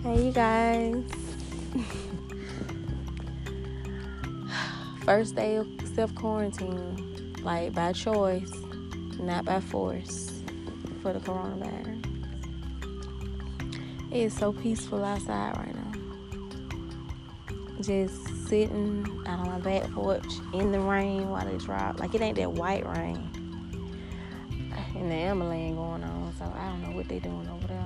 Hey, you guys. First day of self-quarantine, like by choice, not by force, for the coronavirus. It is so peaceful outside right now. Just sitting out on my back porch in the rain while it drops. Like, it ain't that white rain. And the Emily going on, so I don't know what they doing over there.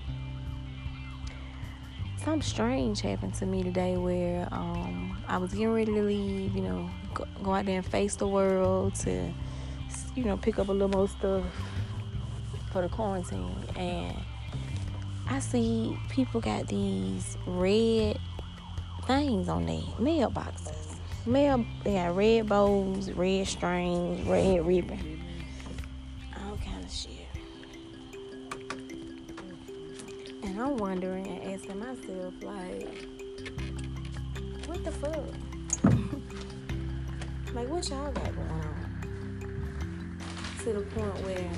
Something strange happened to me today where I was getting ready to leave, go out there and face the world to, pick up a little more stuff for the quarantine. And I see people got these red things on their mailboxes. They got red bows, red strings, red ribbon, all kind of shit. And I'm wondering and asking myself, like, what the fuck? Like, what y'all got going on? To the point where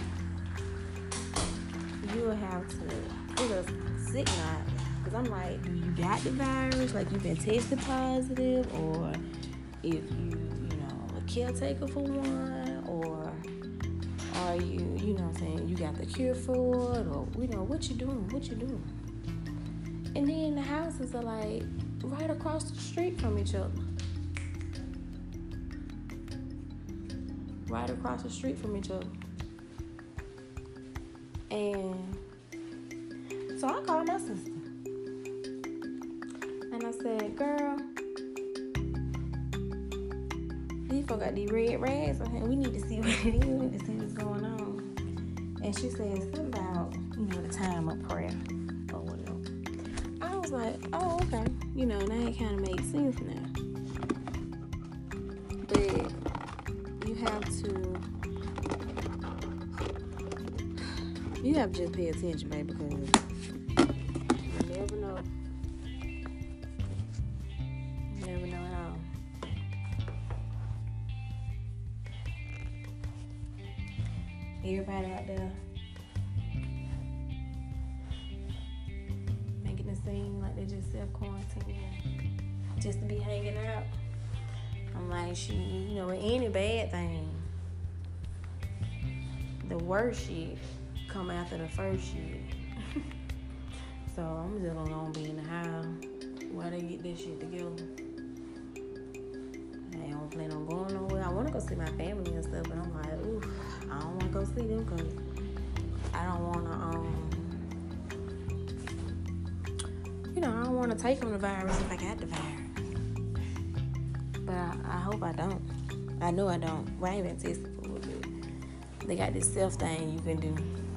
you'll have to put a signal out. Because I'm like, do you got the virus? Like, you've been tested positive? Or if you a caretaker for one? Or are you, you got the cure for it? Or, what you doing? And then the houses are like right across the street from each other. Right across the street from each other. And so I called my sister. And I said, girl, these folk got these red rags on here. We need to see what it is. We need to see what's going on. And she said something about, the time of prayer or whatever. I was like, oh, okay. Now it kind of makes sense now. But you have to just pay attention, baby, because you never know. You never know at all. Everybody out there making it seem like they just self-quarantine just to be hanging out. I'm like, with any bad thing, the worst shit come after the first shit. So I'm just gonna be in the house while they get this shit together. I don't plan on going nowhere. I want to go see my family and stuff, but I'm like, ooh, I don't want to go see them because I don't want to, I don't want to take on the virus if I got the virus. But I hope I don't. I know I don't. Well, I ain't been tested for it, but they got this self thing you can do.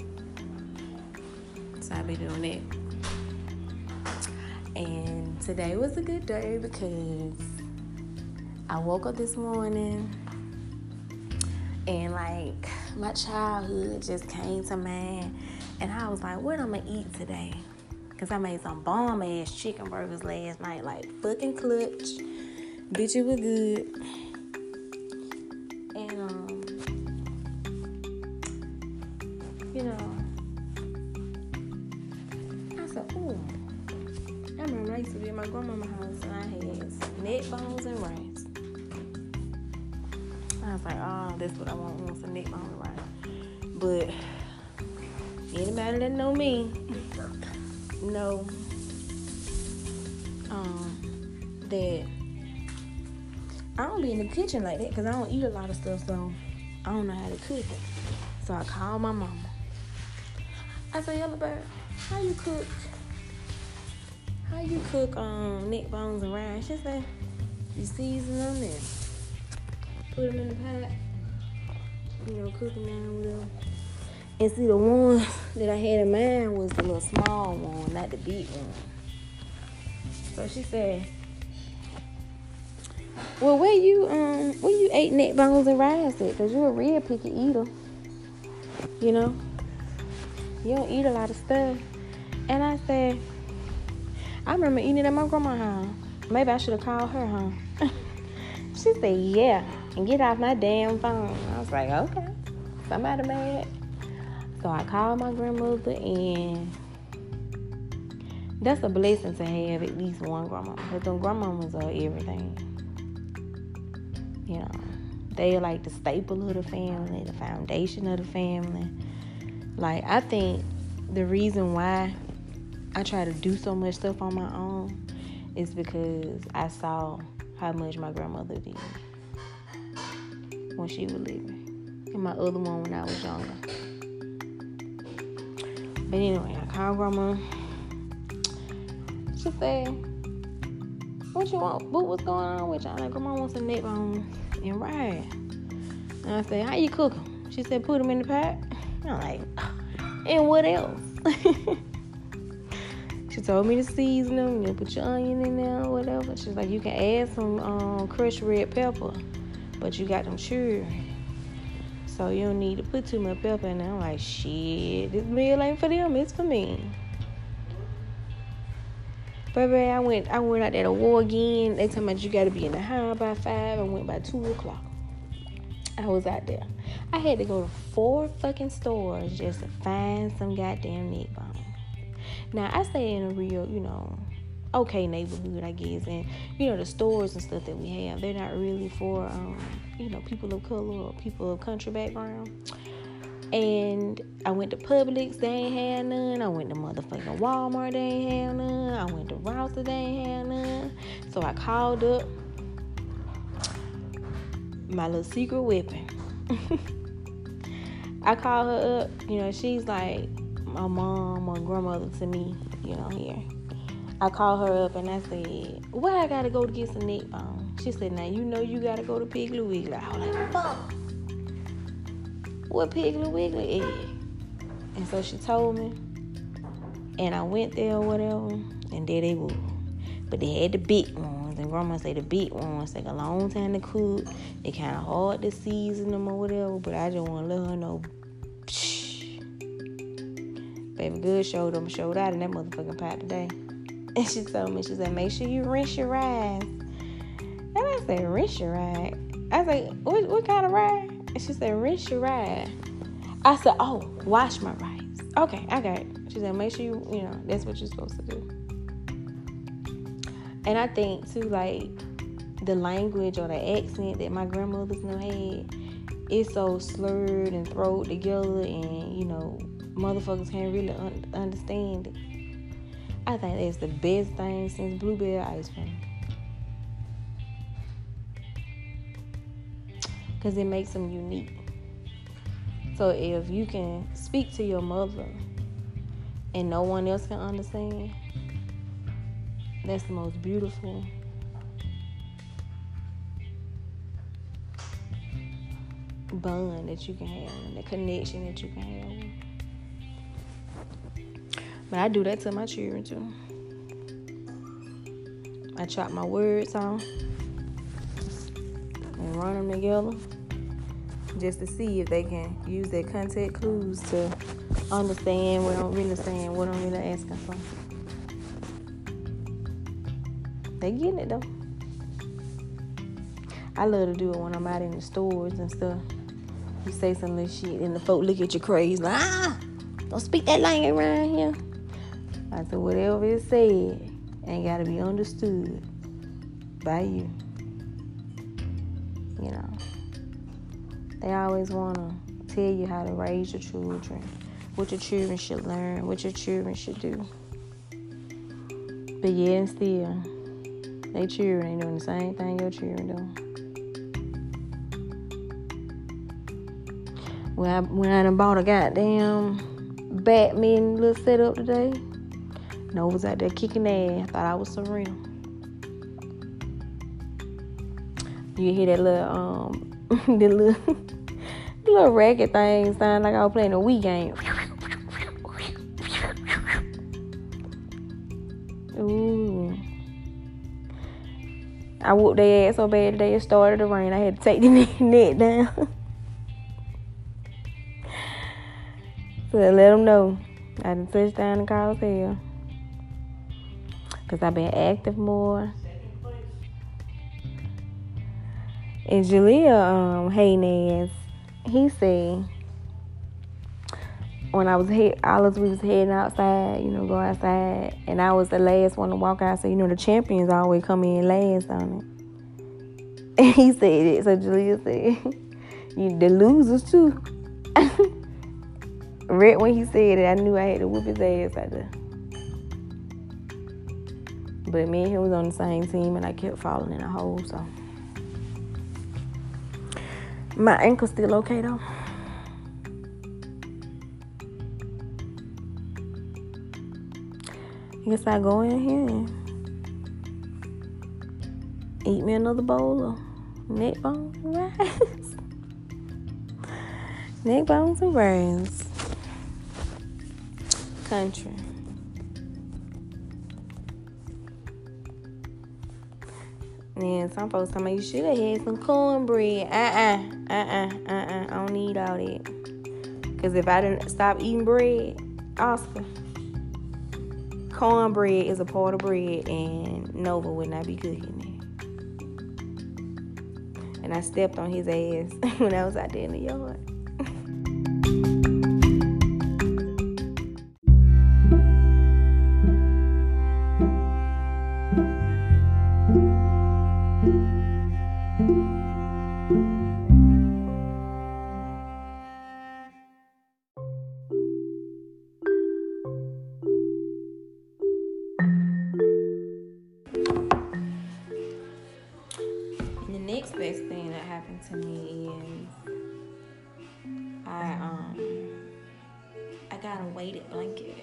So I be doing that. And today was a good day because I woke up this morning and like my childhood just came to mind, and I was like, what I'm gonna eat today? Because I made some bomb ass chicken burgers last night, like fucking clutch. Bitch, it was good. And I said, ooh. I remember I used to be at my grandmama's house and I had some neck bones and rice. I was like, oh, that's what I want some neck bones and rice. But anybody that know me know that I don't be in the kitchen like that because I don't eat a lot of stuff, so I don't know how to cook it. So I called my mama. I said, Yellow Bird, how you cook neck bones and rice? She said, you season them and put them in the pot, cook them down with them. And see, the one that I had in mind was the little small one, not the big one. So she said, well, where you ate neck bones and rice at? Because you're a real picky eater. You don't eat a lot of stuff. And I said, I remember eating it at my grandma's house. Maybe I should have called her, huh? She said, yeah, and get off my damn phone. I was like, okay, somebody mad. So I called my grandmother, and that's a blessing to have at least one grandma. Because them grandmamas are everything. You know, they are like the staple of the family, the foundation of the family. Like, I think the reason why I try to do so much stuff on my own is because I saw how much my grandmother did when she was living, and my other one when I was younger. But anyway, I called grandma. She said, "What you want? What's going on with y'all?" Like, grandma wants a neck bone and ride. And I said, "How you cook them?" She said, "Put them in the pot." I'm like, "And what else?" She told me to season them, put your onion in there or whatever. She's like, "You can add some crushed red pepper, but you got them sure. So you don't need to put too much pepper in there." I'm like, "Shit, this meal ain't for them, it's for me." Baby, I went out there to war again. They told me you got to be in the house by 5. I went by 2 o'clock. I was out there. I had to go to 4 fucking stores just to find some goddamn neck bone. Now, I stay in a real, okay neighborhood, I guess. And, the stores and stuff that we have, they're not really for, people of color or people of country background. And I went to Publix, they ain't had none. I went to motherfucking Walmart, they ain't had none. I went to Ross, they ain't had none. So I called up my little secret weapon. I called her up. She's like my mom or grandmother to me, here. I called her up and I said, "Where I gotta go to get some neck bone?" She said, "Now you gotta go to Piggly Wiggly." I was like, "Fuck. What Piggly Wiggly is?" And so she told me, and I went there or whatever, and there they were. But they had the big ones, and grandma said the big ones take a long time to cook. They kind of hard to season them or whatever, but I just want to let her know, baby good showed out in that motherfucking pot today. And she told me, she said, "Make sure you rinse your rice." And I said, "Rinse your rice?" I said, what kind of rice? And she said, "Rinse your rice." I said, "Oh, wash my rice." Okay, I got it. She said, "Make sure you, that's what you're supposed to do." And I think, too, like, the language or the accent that my grandmothers had is so slurred and thrown together and, motherfuckers can't really understand it. I think that's the best thing since blueberry ice cream. Because it makes them unique. So if you can speak to your mother and no one else can understand, that's the most beautiful bond that you can have and the connection that you can have. But I do that to my children too. I chop my words off and run them together just to see if they can use their context clues to understand what I'm really saying, what I'm really asking for. They getting it though. I love to do it when I'm out in the stores and stuff. You say some little shit and the folk look at you crazy like, don't speak that language around here. I said, whatever it said ain't got to be understood by you. They always want to tell you how to raise your children, what your children should learn, what your children should do. But yet and still, they children ain't doing the same thing your children do. When I done bought a goddamn Batman little setup today, No was out there kicking ass. Thought I was Serena. You hear that little the little racket thing sound like I was playing a Wii game. Ooh. I whooped their ass so bad today it started to rain. I had to take the net down. So I let them know I done touched down and called hell. Because I've been active more. And Jalea hating ass, he said, when I was all us we was heading outside, go outside, and I was the last one to walk out. So the champions always come in last on it. And he said it. So Julia said, the losers too. Right when he said it, I knew I had to whoop his ass out there. But me and him was on the same team, and I kept falling in a hole. So my ankle's still okay though. I guess I go in here and eat me another bowl of neck bones and rice. Neck bones and rice. Country. And some folks tell me you should have had some cornbread. I don't need all that. Because if I didn't stop eating bread, Oscar, cornbread is a part of bread, and Nova would not be cooking it. And I stepped on his ass when I was out there in the yard. The next best thing that happened to me is I got a weighted blanket.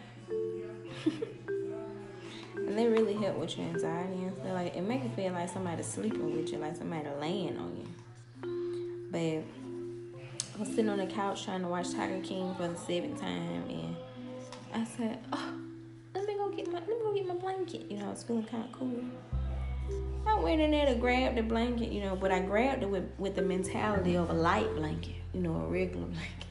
And they really help with your anxiety and stuff. Like, it makes you feel like somebody's sleeping with you, like somebody laying on you. But I was sitting on the couch trying to watch Tiger King for the 7th time, and I said, let me go get my blanket. I was feeling kind of cool. I went in there to grab the blanket, but I grabbed it with the mentality of a light blanket, a regular blanket.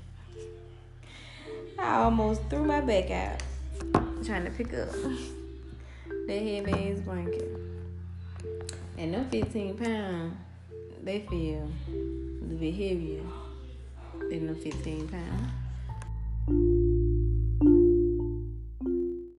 I almost threw my back out trying to pick up that heavy-ass blanket. And them 15 pounds, they feel a little bit heavier than them 15 pounds.